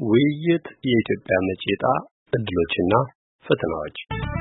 ውይይት የኢትዮጵያ መጪ ዕጣ ዕድሎችና ፈተናዎች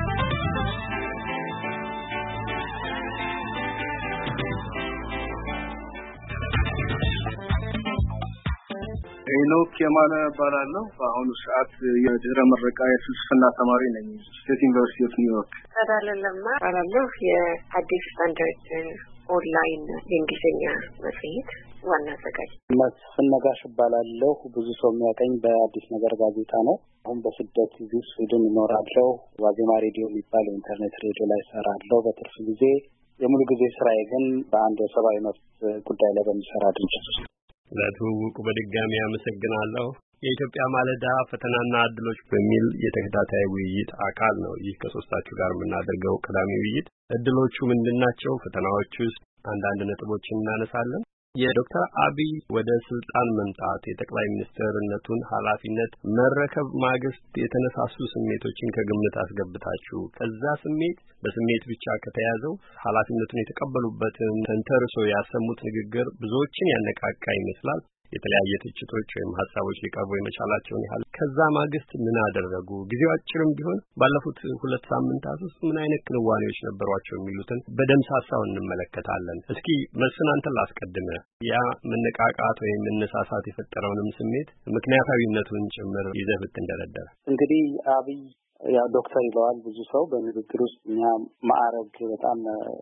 ሄኖክ የማነ እባላለሁ። በአሁኑ ሰዓት የድህረ ምረቃ የፍልስፍና ተማሪ ነኝ ስቴት ዩኒቨርሲቲ ኦፍ ኒውዮርክ። ተዳለለማ እባላለሁ። የአዲስ ስታንዳርድ ኦንላይን የእንግሊዝኛ መጽሔት ዋና አዘጋጅ። መስፍን ነጋሽ እባላለሁ። ብዙ ሰው የሚያውቀኝ በአዲስ ነገር ጋዜጣ ነው። አሁን በስደት እዚህ ስዊድን እኖራለሁ። ዋዜማ ሬዲዮ የሚባል የኢንተርኔት ሬዲዮ ላይ እሰራለሁ በትርፍ ጊዜ። የሙሉ ጊዜ ስራዬ ግን በአንድ የሰብአዊ መብት ጉዳይ ላይ በሚሰራ ድርጅት ውስጥ። ለትውውቁ በድጋሚ አመሰግናለሁ። የኢትዮጵያ ማለዳ ፈተናና ዕድሎች በሚል የተከታታይ ውይይት አካል ነው ይህ ከሶስታችሁ ጋር የምናደርገው ቀዳሚ ውይይት። ዕድሎቹ ምንድናቸው? ፈተናዎቹስ? አንዳንድ ነጥቦችን እናነሳለን። የዶክተር አብይ ወደ ስልጣን መምጣት የጠቅላይ ሚኒስትርነቱን ኃላፊነት መረከብ ማግስት የተነሳሱ ስሜቶችን ከግምት አስገብታችሁ ከዛ ስሜት በስሜት ብቻ ከተያዘው ኃላፊነቱን የተቀበሉበትን ተንተርሶ ያሰሙት ንግግር ብዙዎችን ያነቃቃ ይመስላል። የተለያየ ትችቶች ወይም ሐሳቦች ሊቀርቡ የመቻላቸውን ያህል ከዛ ማግስት ምን አደረጉ? ጊዜው አጭርም ቢሆን ባለፉት 2 ሳምንታት ውስጥ ምን አይነት ክንዋኔዎች ነበሯቸው የሚሉትን በደምሳሳው እንመለከታለን። እስኪ መስፍን አንተን ላስቀድምህ። ያ መነቃቃት ወይም መነሳሳት የፈጠረውንም ስሜት ምክንያታዊነቱን ጭምር ይዘህ ብትንደረደር። እንግዲህ አብይ ያው ዶክተር ይለዋል ብዙ ሰው በንግግር ውስጥ እኛ ማዕረግ በጣም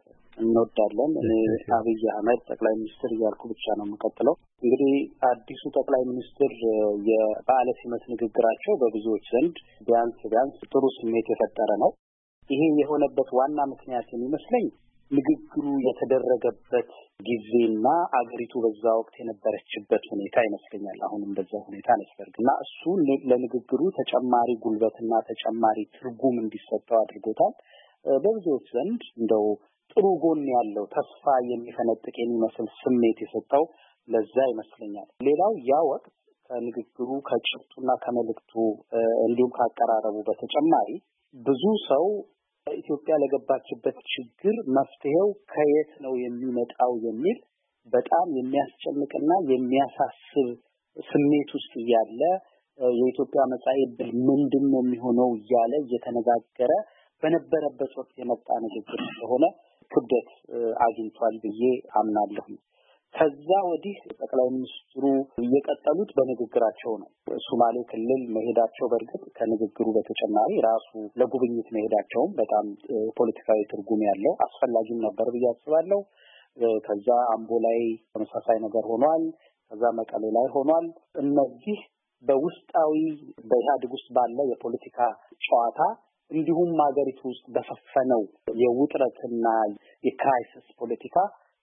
እንወዳለን። እኔ አብይ አህመድ ጠቅላይ ሚኒስትር እያልኩ ብቻ ነው የምቀጥለው። እንግዲህ አዲሱ ጠቅላይ ሚኒስትር የበዓለ ሲመት ንግግራቸው በብዙዎች ዘንድ ቢያንስ ጥሩ ስሜት የፈጠረ ነው። ይሄ የሆነበት ዋና ምክንያት የሚመስለኝ ንግግሩ የተደረገበት ጊዜና አገሪቱ በዛ ወቅት የነበረችበት ሁኔታ ይመስለኛል። አሁንም በዛ ሁኔታ ነስፈርግና እሱ ለንግግሩ ተጨማሪ ጉልበትና ተጨማሪ ትርጉም እንዲሰጠው አድርጎታል። በብዙዎች ዘንድ እንደው ጥሩ ጎን ያለው ተስፋ የሚፈነጥቅ የሚመስል ስሜት የሰጠው ለዛ ይመስለኛል። ሌላው ያ ወቅት ከንግግሩ ከጭብጡና ከመልእክቱ እንዲሁም ካቀራረቡ በተጨማሪ ብዙ ሰው ኢትዮጵያ ለገባችበት ችግር መፍትሄው ከየት ነው የሚመጣው የሚል በጣም የሚያስጨንቅና የሚያሳስብ ስሜት ውስጥ እያለ የኢትዮጵያ መጻኢ ዕድል ምንድነው የሚሆነው እያለ እየተነጋገረ በነበረበት ወቅት የመጣ ንግግር ስለሆነ ክብደት አግኝቷል ብዬ አምናለሁ። ከዛ ወዲህ ጠቅላይ ሚኒስትሩ እየቀጠሉት በንግግራቸው ነው። ሶማሌ ክልል መሄዳቸው በእርግጥ ከንግግሩ በተጨማሪ ራሱ ለጉብኝት መሄዳቸውም በጣም ፖለቲካዊ ትርጉም ያለው አስፈላጊም ነበር ብዬ አስባለሁ። ከዛ አምቦ ላይ ተመሳሳይ ነገር ሆኗል። ከዛ መቀሌ ላይ ሆኗል። እነዚህ በውስጣዊ በኢህአዴግ ውስጥ ባለ የፖለቲካ ጨዋታ እንዲሁም ሀገሪቱ ውስጥ በሰፈነው የውጥረትና የክራይሲስ ፖለቲካ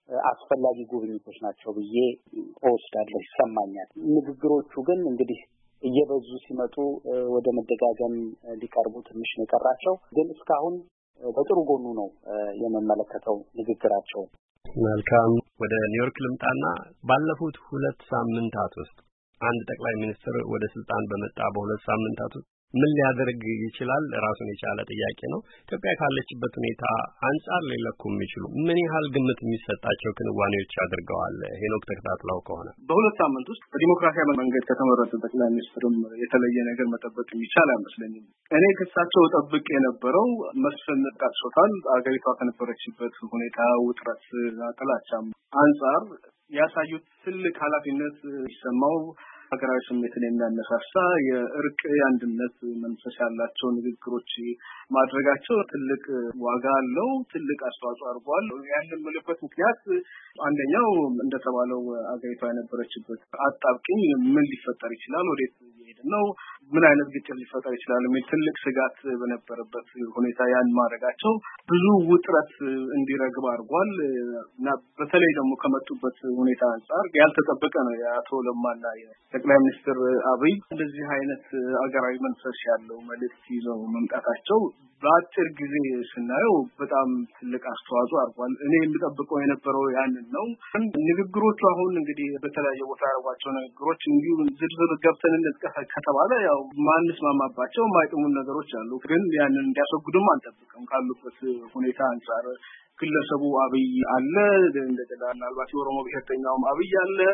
አስፈላጊ ጉብኝቶች ናቸው ብዬ እወስዳለሁ፣ ይሰማኛል። ንግግሮቹ ግን እንግዲህ እየበዙ ሲመጡ ወደ መደጋገም ሊቀርቡ ትንሽ ነው የቀራቸው። ግን እስካሁን በጥሩ ጎኑ ነው የምመለከተው ንግግራቸው። መልካም። ወደ ኒውዮርክ ልምጣና ባለፉት 2 ሳምንታት ውስጥ አንድ ጠቅላይ ሚኒስትር ወደ ስልጣን በመጣ በ2 ሳምንታት ውስጥ ምን ሊያደርግ ይችላል? ራሱን የቻለ ጥያቄ ነው። ኢትዮጵያ ካለችበት ሁኔታ አንጻር ሊለኩ የሚችሉ ምን ያህል ግምት የሚሰጣቸው ክንዋኔዎች አድርገዋል? ሄኖክ ተከታትለው ከሆነ በ2 ሳምንት ውስጥ በዲሞክራሲያዊ መንገድ ከተመረጠ ጠቅላይ ሚኒስትርም የተለየ ነገር መጠበቅ የሚቻል አይመስለኝም። እኔ ከሳቸው ጠብቅ የነበረው መስፍን ጠቅሶታል። አገሪቷ ከነበረችበት ሁኔታ ውጥረት፣ ጥላቻም አንጻር ያሳዩት ትልቅ ኃላፊነት ይሰማው ሀገራዊ ስሜትን የሚያነሳሳ የእርቅ የአንድነት መንፈስ ያላቸው ንግግሮች ማድረጋቸው ትልቅ ዋጋ አለው፣ ትልቅ አስተዋጽኦ አድርጓል። ያንን ምልክት ምክንያት አንደኛው እንደተባለው አገሪቷ የነበረችበት አጣብቂኝ ምን ሊፈጠር ይችላል፣ ወዴት እየሄድን ነው፣ ምን አይነት ግጭት ሊፈጠር ይችላል የሚል ትልቅ ስጋት በነበረበት ሁኔታ ያን ማድረጋቸው ብዙ ውጥረት እንዲረግብ አድርጓል እና በተለይ ደግሞ ከመጡበት ሁኔታ አንጻር ያልተጠበቀ ነው። የአቶ ለማና ጠቅላይ ሚኒስትር አብይ እንደዚህ አይነት አገራዊ መንፈስ ያለው መልእክት ይዘው መምጣታቸው በአጭር ጊዜ ስናየው በጣም ትልቅ አስተዋጽኦ አድርጓል። እኔ የምጠብቀው የነበረው ያንን ነው። ንግግሮቹ አሁን እንግዲህ በተለያየ ቦታ ያደረጓቸው ንግግሮች እንዲሁ ዝርዝር ገብተን እንጥቀስ ከተባለ ያው ማንስማማባቸው የማይጥሙን ነገሮች አሉ። ግን ያንን እንዲያስወግዱም አንጠብቅም ካሉበት ሁኔታ አንጻር። ግለሰቡ አብይ አለ፣ እንደገና ምናልባት የኦሮሞ ብሔርተኛውም አብይ አለ።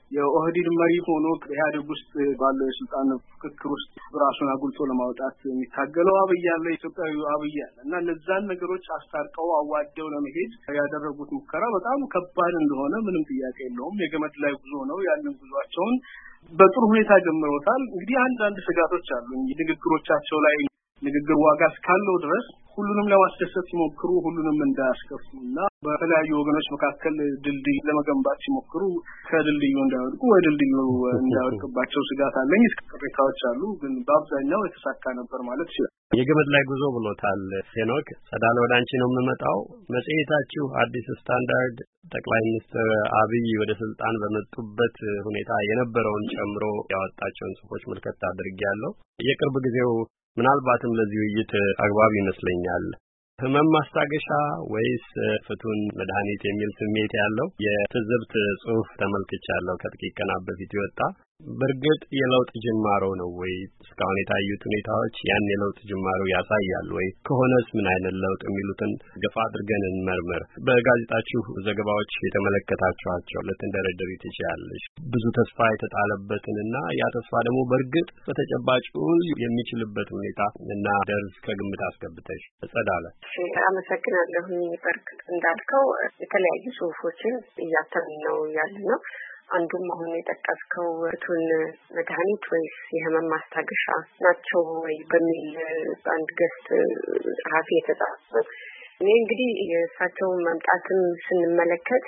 የኦህዴድ መሪ ሆኖ ኢህአዴግ ውስጥ ባለው የስልጣን ፍክክር ውስጥ ራሱን አጉልቶ ለማውጣት የሚታገለው አብይ አለ፣ ኢትዮጵያዊ አብይ አለ እና እነዛን ነገሮች አስታርቀው አዋደው ለመሄድ ያደረጉት ሙከራ በጣም ከባድ እንደሆነ ምንም ጥያቄ የለውም። የገመድ ላይ ጉዞ ነው። ያንን ጉዟቸውን በጥሩ ሁኔታ ጀምረውታል። እንግዲህ አንዳንድ ስጋቶች አሉ። ንግግሮቻቸው ላይ ንግግር ዋጋ እስካለው ድረስ ሁሉንም ለማስደሰት ሲሞክሩ ሁሉንም እንዳያስከፉና በተለያዩ ወገኖች መካከል ድልድይ ለመገንባት ሲሞክሩ ከድልድዩ እንዳይወድቁ ወይ ድልድዩ እንዳይወድቅባቸው ስጋት አለኝ። ቅሬታዎች አሉ፣ ግን በአብዛኛው የተሳካ ነበር ማለት ይችላል። የገመድ ላይ ጉዞ ብሎታል ሄኖክ። ጸዳለ ወደ አንቺ ነው የምመጣው። መጽሔታችሁ አዲስ ስታንዳርድ ጠቅላይ ሚኒስትር አብይ ወደ ስልጣን በመጡበት ሁኔታ የነበረውን ጨምሮ ያወጣቸውን ጽሑፎች መልከት አድርጌያለሁ። የቅርብ ጊዜው ምናልባትም ለዚህ ውይይት አግባብ ይመስለኛል። ህመም ማስታገሻ ወይስ ፍቱን መድኃኒት የሚል ስሜት ያለው የትዝብት ጽሑፍ ተመልክቻለሁ ከጥቂት ቀናት በፊት ይወጣ። በእርግጥ የለውጥ ጅማሮ ነው ወይ? እስካሁን የታዩት ሁኔታዎች ያን የለውጥ ጅማሮ ያሳያሉ ወይ? ከሆነስ ምን አይነት ለውጥ የሚሉትን ገፋ አድርገን እንመርምር። በጋዜጣችሁ ዘገባዎች የተመለከታችኋቸው ልትንደረደሪ ትችያለሽ። ብዙ ተስፋ የተጣለበትንና ያ ተስፋ ደግሞ በእርግጥ በተጨባጭ የሚችልበት ሁኔታ እና ደርስ ከግምት አስገብተሽ ጸዳለ። አመሰግናለሁ። በእርግጥ እንዳልከው የተለያዩ ጽሑፎችን እያተምን ነው ያለ ነው። አንዱም አሁን የጠቀስከው ፍቱን መድኃኒት ወይስ የህመም ማስታገሻ ናቸው ወይ በሚል በአንድ ገስት ጸሐፊ የተጻፈ። እኔ እንግዲህ የእሳቸው መምጣትን ስንመለከት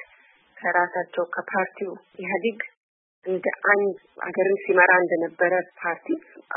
ከራሳቸው ከፓርቲው ኢህአዴግ እንደ አንድ ሀገርን ሲመራ እንደነበረ ፓርቲ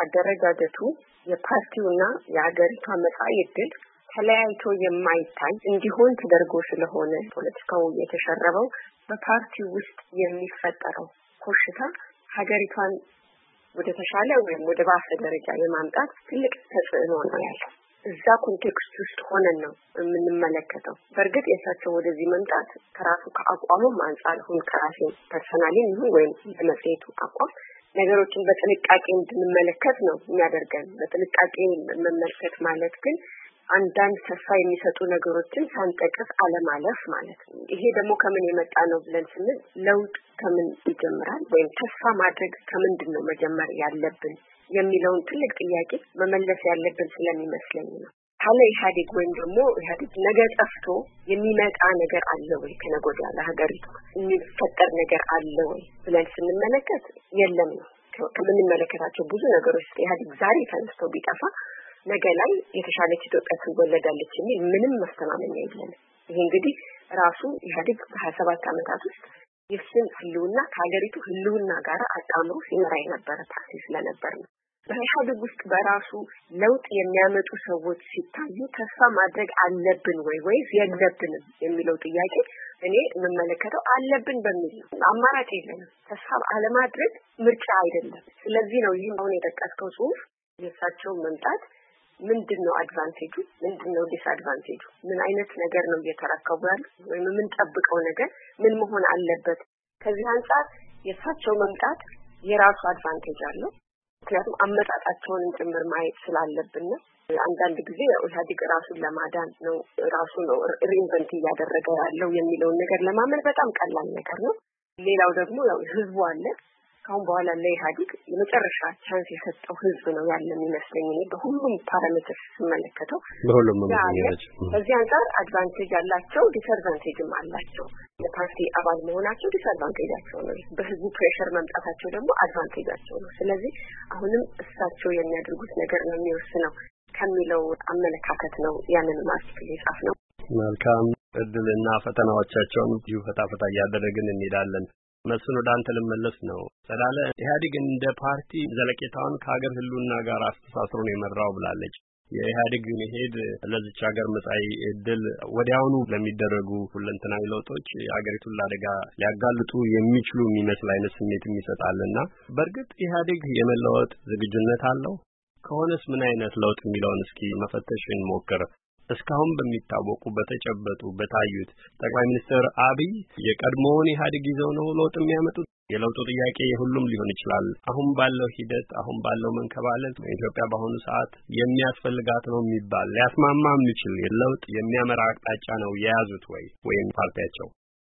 አደረጃጀቱ የፓርቲውና የሀገሪቷ መጻኢ ዕድል ተለያይቶ የማይታይ እንዲሆን ተደርጎ ስለሆነ ፖለቲካው የተሸረበው በፓርቲው ውስጥ የሚፈጠረው ኮሽታ ሀገሪቷን ወደ ተሻለ ወይም ወደ ባሰ ደረጃ የማምጣት ትልቅ ተጽዕኖ ነው ያለው። እዛ ኮንቴክስት ውስጥ ሆነን ነው የምንመለከተው። በእርግጥ የእሳቸው ወደዚህ መምጣት ከራሱ ከአቋሙም አንጻር ሁን ከራሴ ፐርሰናሊ ይሁን ወይም በመጽሔቱ አቋም ነገሮችን በጥንቃቄ እንድንመለከት ነው የሚያደርገን። በጥንቃቄ መመልከት ማለት ግን አንዳንድ ተስፋ የሚሰጡ ነገሮችን ሳንጠቅስ አለማለፍ ማለት ነው። ይሄ ደግሞ ከምን የመጣ ነው ብለን ስንል ለውጥ ከምን ይጀምራል ወይም ተስፋ ማድረግ ከምንድን ነው መጀመር ያለብን የሚለውን ትልቅ ጥያቄ መመለስ ያለብን ስለሚመስለኝ ነው። ካለ ኢህአዴግ ወይም ደግሞ ኢህአዴግ ነገ ጠፍቶ የሚመጣ ነገር አለ ወይ ከነገ ወዲያ ለሀገሪቱ የሚፈጠር ነገር አለ ወይ ብለን ስንመለከት የለም ነው። ከምንመለከታቸው ብዙ ነገሮች ኢህአዴግ ዛሬ ተነስቶ ቢጠፋ ነገ ላይ የተሻለች ኢትዮጵያ ትወለዳለች የሚል ምንም ማስተማመኛ የለም። ይሄ እንግዲህ ራሱ ኢህአዴግ በ27 ዓመታት ውስጥ የስም ህልውና ከሀገሪቱ ህልውና ጋር አጣምሮ ሲመራ የነበረ ፓርቲ ስለነበር ነው። በኢህአዴግ ውስጥ በራሱ ለውጥ የሚያመጡ ሰዎች ሲታዩ ተስፋ ማድረግ አለብን ወይስ የለብንም የሚለው ጥያቄ እኔ የምመለከተው አለብን በሚል ነው። አማራጭ የለንም። ተስፋ አለማድረግ ምርጫ አይደለም። ስለዚህ ነው ይህ አሁን የጠቀስከው ጽሑፍ የእሳቸው መምጣት ምንድነው አድቫንቴጁ፣ ምንድነው ዲስአድቫንቴጁ፣ ምን አይነት ነገር ነው እየተረከቡ ያሉት ወይም ምን ጠብቀው ነገር ምን መሆን አለበት። ከዚህ አንፃር የእሳቸው መምጣት የራሱ አድቫንቴጅ አለው። ምክንያቱም አመጣጣቸውን ጭምር ማየት ስላለብን ነው። አንዳንድ ጊዜ ኢህአዴግ ራሱን ለማዳን ነው ራሱ ነው ሪኢንቨንት እያደረገ ያለው የሚለውን ነገር ለማመን በጣም ቀላል ነገር ነው። ሌላው ደግሞ ያው ህዝቡ አለ። ካሁን በኋላ ለኢህአዴግ የመጨረሻ ቻንስ የሰጠው ህዝብ ነው ያለ የሚመስለኝ እኔ በሁሉም ፓራሜትርስ ስመለከተው በሁሉም ምክንያቶች። በዚህ አንፃር አድቫንቴጅ አላቸው፣ ዲስአድቫንቴጅም አላቸው። የፓርቲ አባል መሆናቸው ዲስአድቫንቴጃቸው ነው። በህዝቡ ፕሬሸር መምጣታቸው ደግሞ አድቫንቴጃቸው ነው። ስለዚህ አሁንም እሳቸው የሚያደርጉት ነገር ነው የሚወስነው ከሚለው አመለካከት ነው ያንን ማርቲክል የጻፍነው። መልካም እድልና ፈተናዎቻቸውን ፈታ እያደረግን እንሄዳለን። መስኖ ዳንተ ልመለስ ነው። ጸዳለ ኢህአዴግ እንደ ፓርቲ ዘለቄታውን ከሀገር ህልውና ጋር አስተሳስሮ ነው የመራው ብላለች። የኢህአዴግ መሄድ ለዚች ሀገር መጻኢ ዕድል ወዲያውኑ ለሚደረጉ ሁለንተናዊ ለውጦች ሀገሪቱን ለአደጋ ሊያጋልጡ የሚችሉ የሚመስል አይነት ስሜት ይሰጣልና በእርግጥ ኢህአዴግ የመለወጥ ዝግጁነት አለው? ከሆነስ ምን አይነት ለውጥ የሚለውን እስኪ መፈተሽን ሞክር። እስካሁን በሚታወቁ በተጨበጡ በታዩት ጠቅላይ ሚኒስትር አብይ የቀድሞውን ኢህአዴግ ይዘው ነው ለውጥ የሚያመጡት? የለውጡ ጥያቄ የሁሉም ሊሆን ይችላል። አሁን ባለው ሂደት አሁን ባለው መንከባለል ኢትዮጵያ በአሁኑ ሰዓት የሚያስፈልጋት ነው የሚባል ሊያስማማ የሚችል የለውጥ የሚያመራ አቅጣጫ ነው የያዙት ወይም ፓርቲያቸው?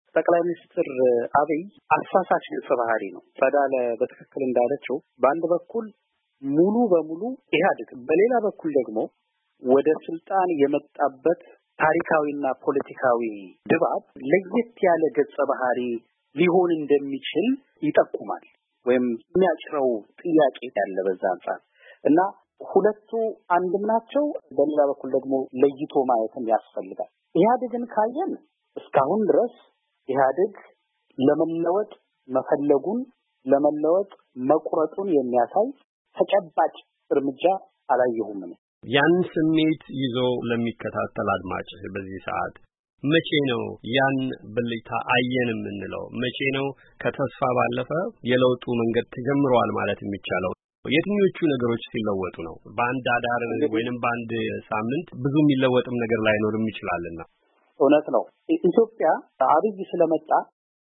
ጠቅላይ ሚኒስትር አብይ አሳሳች ባህሪ ነው። ጸዳለ በትክክል እንዳለችው በአንድ በኩል ሙሉ በሙሉ ኢህአዴግ፣ በሌላ በኩል ደግሞ ወደ ስልጣን የመጣበት ታሪካዊና ፖለቲካዊ ድባብ ለየት ያለ ገጸ ባህሪ ሊሆን እንደሚችል ይጠቁማል ወይም የሚያጭረው ጥያቄ ያለ በዛ አንጻር እና ሁለቱ አንድም ናቸው። በሌላ በኩል ደግሞ ለይቶ ማየትም ያስፈልጋል። ኢህአዴግን ካየን እስካሁን ድረስ ኢህአዴግ ለመለወጥ መፈለጉን ለመለወጥ መቁረጡን የሚያሳይ ተጨባጭ እርምጃ አላየሁም። ያን ስሜት ይዞ ለሚከታተል አድማጭ በዚህ ሰዓት መቼ ነው ያን ብልጭታ አየን የምንለው? መቼ ነው ከተስፋ ባለፈ የለውጡ መንገድ ተጀምሯል ማለት የሚቻለው? የትኞቹ ነገሮች ሲለወጡ ነው? በአንድ አዳር ወይንም በአንድ ሳምንት ብዙ የሚለወጥም ነገር ላይኖርም ይችላልና። እውነት ነው። ኢትዮጵያ አብይ ስለመጣ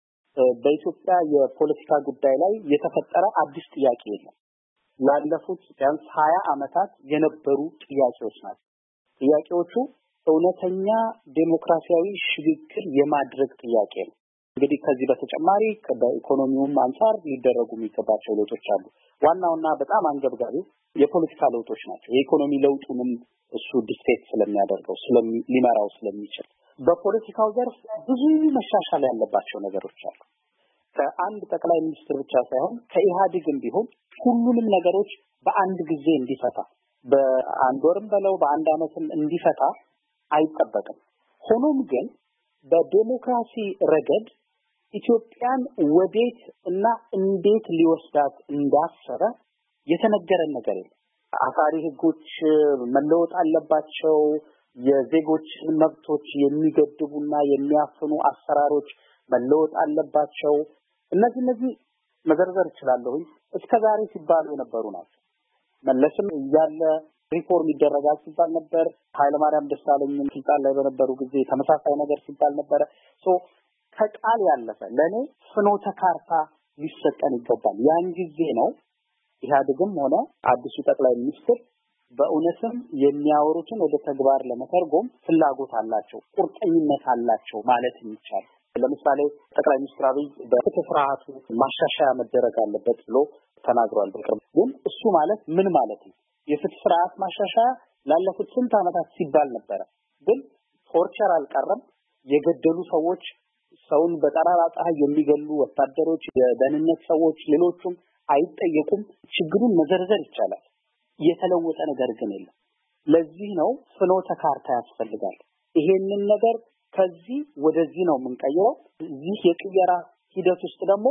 በኢትዮጵያ የፖለቲካ ጉዳይ ላይ የተፈጠረ አዲስ ጥያቄ የለም። ላለፉት ቢያንስ 20 ዓመታት የነበሩ ጥያቄዎች ናቸው። ጥያቄዎቹ እውነተኛ ዴሞክራሲያዊ ሽግግር የማድረግ ጥያቄ ነው። እንግዲህ ከዚህ በተጨማሪ በኢኮኖሚውም አንፃር ሊደረጉ የሚገባቸው ለውጦች አሉ። ዋናውና በጣም አንገብጋቢው የፖለቲካ ለውጦች ናቸው። የኢኮኖሚ ለውጡንም እሱ ዲክቴት ስለሚያደርገው ሊመራው ስለሚችል በፖለቲካው ዘርፍ ብዙ መሻሻል ያለባቸው ነገሮች አሉ። ከአንድ ጠቅላይ ሚኒስትር ብቻ ሳይሆን ከኢህአዴግም ቢሆን ሁሉንም ነገሮች በአንድ ጊዜ እንዲፈታ በአንድ ወርም በለው በአንድ ዓመትም እንዲፈታ አይጠበቅም። ሆኖም ግን በዲሞክራሲ ረገድ ኢትዮጵያን ወዴት እና እንዴት ሊወስዳት እንዳሰበ የተነገረን ነገር የለም። አሳሪ ህጎች መለወጥ አለባቸው፣ የዜጎችን መብቶች የሚገድቡና የሚያፍኑ አሰራሮች መለወጥ አለባቸው። እነዚህ መዘርዘር እችላለሁ። እስከዛሬ ሲባሉ የነበሩ ናቸው። መለስም ያለ ሪፎርም ይደረጋል ሲባል ነበር። ኃይለማርያም ደሳለኝም ስልጣን ላይ በነበሩ ጊዜ ተመሳሳይ ነገር ሲባል ነበር። ከቃል ያለፈ ለኔ ፍኖተ ካርታ ሊሰጠን ይገባል። ያን ጊዜ ነው ኢህአዴግም ሆነ አዲሱ ጠቅላይ ሚኒስትር በእውነትም የሚያወሩትን ወደ ተግባር ለመተርጎም ፍላጎት አላቸው፣ ቁርጠኝነት አላቸው ማለት ይቻላል። ለምሳሌ ጠቅላይ ሚኒስትር አብይ በፍትህ ስርዓቱ ማሻሻያ መደረግ አለበት ብሎ ተናግሯል። በቅርብ ግን እሱ ማለት ምን ማለት ነው? የፍትህ ስርዓት ማሻሻያ ላለፉት ስንት ዓመታት ሲባል ነበር። ግን ቶርቸር አልቀረም። የገደሉ ሰዎች፣ ሰውን በጠራራ ፀሐይ የሚገሉ ወታደሮች፣ የደህንነት ሰዎች፣ ሌሎቹም አይጠየቁም። ችግሩን መዘርዘር ይቻላል። የተለወጠ ነገር ግን የለም። ለዚህ ነው ፍኖተ ካርታ ያስፈልጋል። ይሄንን ነገር ከዚህ ወደዚህ ነው የምንቀይረው። እዚህ የቅየራ ሂደት ውስጥ ደግሞ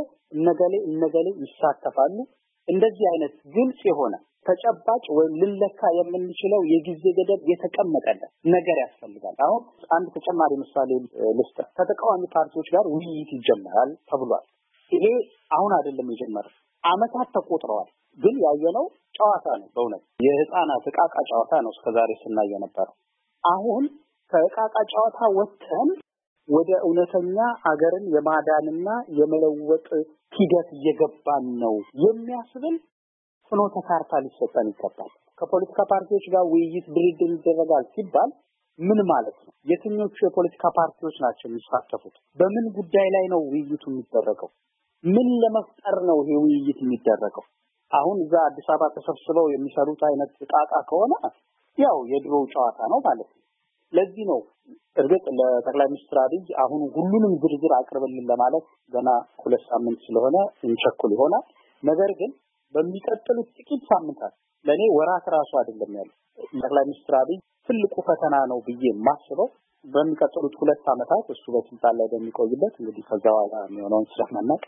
እነገሌ ይሳተፋሉ። እንደዚህ አይነት ግልጽ የሆነ ተጨባጭ ወይም ልንለካ የምንችለው የጊዜ ገደብ የተቀመጠለት ነገር ያስፈልጋል። አሁን አንድ ተጨማሪ ምሳሌ ልስጥ። ከተቃዋሚ ፓርቲዎች ጋር ውይይት ይጀምራል ተብሏል። ይሄ አሁን አይደለም የጀመረው፣ ዓመታት ተቆጥረዋል። ግን ያየነው ጨዋታ ነው። በእውነት የህፃናት ዕቃቃ ጨዋታ ነው እስከዛሬ ስናይ የነበረው። አሁን ከዕቃቃ ጨዋታ ወጥተን ወደ እውነተኛ አገርን የማዳንና የመለወጥ ሂደት እየገባን ነው የሚያስብል ፍኖተ ካርታ ሊሰጠን ይገባል። ከፖለቲካ ፓርቲዎች ጋር ውይይት ድርድር ይደረጋል ሲባል ምን ማለት ነው? የትኞቹ የፖለቲካ ፓርቲዎች ናቸው የሚሳተፉት? በምን ጉዳይ ላይ ነው ውይይቱ የሚደረገው? ምን ለመፍጠር ነው ይሄ ውይይት የሚደረገው? አሁን እዛ አዲስ አበባ ተሰብስበው የሚሰሩት አይነት ዕቃቃ ከሆነ ያው የድሮ ጨዋታ ነው ማለት ነው። ለዚህ ነው እርግጥ ለጠቅላይ ሚኒስትር አብይ አሁን ሁሉንም ዝርዝር አቅርበልን ለማለት ገና 2 ሳምንት ስለሆነ እንቸኩል ይሆናል። ነገር ግን በሚቀጥሉት ጥቂት ሳምንታት ለኔ ወራት ራሱ አይደለም ያለው ጠቅላይ ሚኒስትር አብይ ትልቁ ፈተና ነው ብዬ የማስበው በሚቀጥሉት 2 ዓመታት እሱ በስልጣን ላይ በሚቆይበት እንግዲህ ከዛ በኋላ የሚሆነውን ስለማናውቅ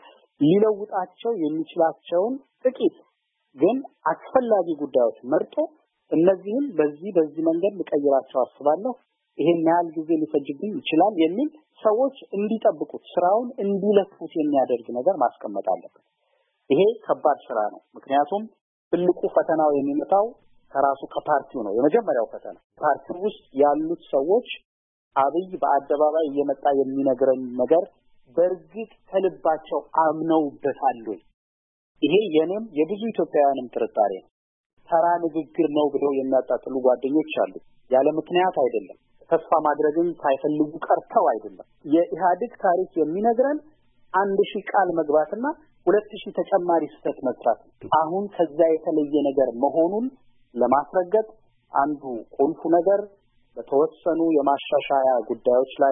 ሊለውጣቸው የሚችላቸውን ጥቂት ግን አስፈላጊ ጉዳዮች መርጦ እነዚህን በዚህ መንገድ ልቀይራቸው አስባለሁ፣ ይሄን ያህል ጊዜ ሊፈጅብኝ ይችላል የሚል ሰዎች እንዲጠብቁት ስራውን እንዲለፉት የሚያደርግ ነገር ማስቀመጥ አለበት። ይሄ ከባድ ስራ ነው። ምክንያቱም ትልቁ ፈተናው የሚመጣው ከራሱ ከፓርቲው ነው። የመጀመሪያው ፈተና ፓርቲው ውስጥ ያሉት ሰዎች አብይ በአደባባይ እየመጣ የሚነግረን ነገር በእርግጥ ከልባቸው አምነውበታል ወይ? ይሄ የኔም የብዙ ኢትዮጵያውያንም ጥርጣሬ ነው። ተራ ንግግር ነው ብለው የሚያጣጥሉ ጓደኞች አሉ። ያለ ምክንያት አይደለም። ተስፋ ማድረግን ሳይፈልጉ ቀርተው አይደለም። የኢህአዴግ ታሪክ የሚነግረን 1000 ቃል መግባትና 2000 ተጨማሪ ስህተት መስራት አሁን ከዛ የተለየ ነገር መሆኑን ለማስረገጥ አንዱ ቁልፉ ነገር በተወሰኑ የማሻሻያ ጉዳዮች ላይ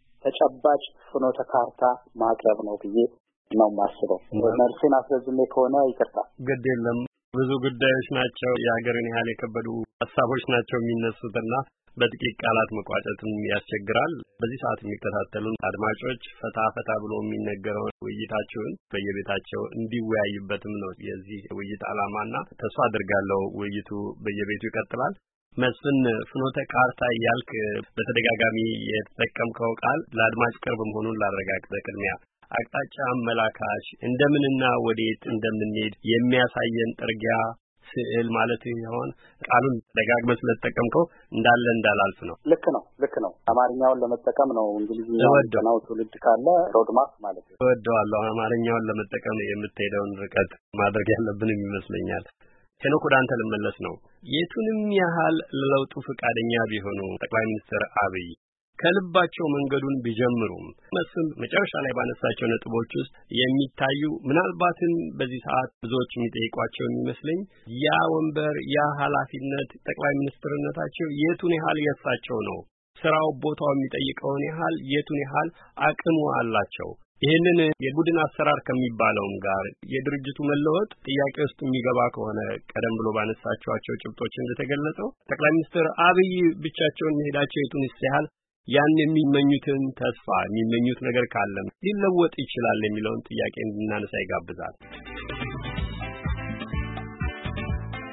ተጨባጭ ፍኖተ ካርታ ማቅረብ ነው ብዬ ነው ማስበው። መርሲን አስረዝሜ ከሆነ ይቅርታ። ግድ የለም ብዙ ጉዳዮች ናቸው የሀገርን ያህል የከበዱ ሐሳቦች ናቸው የሚነሱትና በጥቂት ቃላት መቋጨትም ያስቸግራል። በዚህ ሰዓት የሚከታተሉን አድማጮች ፈታ ብሎ የሚነገረውን ውይይታችሁን በየቤታቸው እንዲወያዩበትም ነው የዚህ ውይይት ዓላማና ተስፋ አድርጋለሁ ውይይቱ በየቤቱ ይቀጥላል። መስፍን ፍኖተ ካርታ ያልክ በተደጋጋሚ የተጠቀምከው ቃል ለአድማጭ ቅርብ መሆኑን ላረጋግጥ በቅድሚያ አቅጣጫ አመላካች እንደምንና ወዴት እንደምንሄድ የሚያሳየን ጥርጊያ ስዕል ማለት ይሆን? ቃሉን ደጋግመህ ስለተጠቀምከው እንዳላልፍ ነው። ልክ ነው። አማርኛውን ለመጠቀም ነው። እንግሊዝኛው ነው ትውልድ ካለ ሮድማፕ ማለት ነው። እወደዋለሁ። አማርኛውን ለመጠቀም የምትሄደውን ርቀት ማድረግ ያለብን ይመስለኛል። ሄኖክ ወደ አንተ ልመለስ ነው። የቱንም ያህል ለለውጡ ፈቃደኛ ቢሆኑ ጠቅላይ ሚኒስትር አብይ ከልባቸው መንገዱን ቢጀምሩም መስፍን መጨረሻ ላይ ባነሳቸው ነጥቦች ውስጥ የሚታዩ ምናልባትም በዚህ ሰዓት ብዙዎች የሚጠይቋቸው የሚመስለኝ ያ ወንበር ያ ኃላፊነት ጠቅላይ ሚኒስትርነታቸው የቱን ያህል የሳቸው ነው? ስራው ቦታው የሚጠይቀውን ያህል የቱን ያህል አቅሙ አላቸው? ይህንን የቡድን አሰራር ከሚባለውም ጋር የድርጅቱ መለወጥ ጥያቄ ውስጥ የሚገባ ከሆነ ቀደም ብሎ ባነሳቸዋቸው ጭብጦች እንደተገለጸው ጠቅላይ ሚኒስትር አብይ ብቻቸውን መሄዳቸው የቱንስ ያህል ያን የሚመኙትን ተስፋ የሚመኙት ነገር ካለም ሊለወጥ ይችላል የሚለውን ጥያቄ እንድናነሳ ይጋብዛል።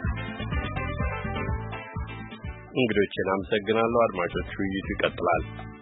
እንግዶቼን አመሰግናለሁ። አድማጮቹ ውይይቱ ይቀጥላል።